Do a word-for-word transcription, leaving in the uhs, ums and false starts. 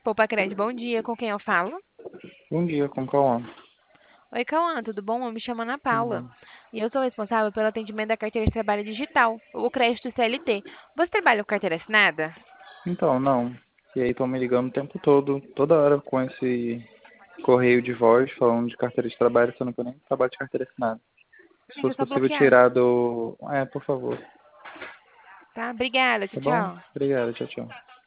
Poupa Crédito, bom dia. Com quem eu falo? Bom dia, como Cauã? Oi, Cauã, tudo bom? Eu me chamo Ana Tudo Paula. bom? E eu sou responsável pelo atendimento da carteira de trabalho digital, o crédito C L T. Você trabalha com carteira assinada? Então, não. E aí estão me ligando o tempo todo, toda hora com esse correio de voz falando de carteira de trabalho, sendo que eu nem trabalho de carteira assinada. Se Deixa eu fosse só possível bloquear. tirar do... É, por favor. Tá? Obrigada. Tchau, Tá bom? tchau. Obrigado, tchau, tchau.